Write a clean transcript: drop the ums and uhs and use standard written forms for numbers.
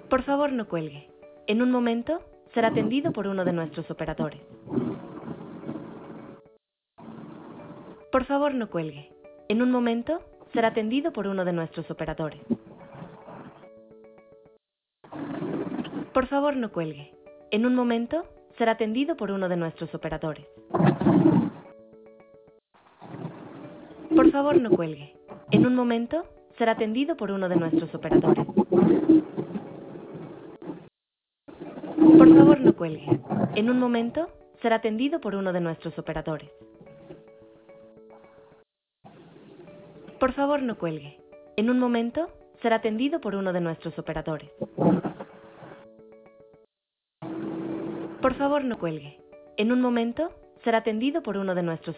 Por favor, no cuelgue. En un momento será atendido por uno de nuestros operadores. Por favor, no cuelgue. En un momento será atendido por uno de nuestros operadores. Por favor, no cuelgue. En un momento será atendido por uno de nuestros operadores. Por favor, no cuelgue. En un momento será atendido por uno de nuestros operadores. Por favor, no cuelgue. En un momento será atendido por uno de nuestros operadores. Por favor, no cuelgue. En un momento será atendido por uno de nuestros operadores. Por favor, no cuelgue. En un momento será atendido por uno de nuestros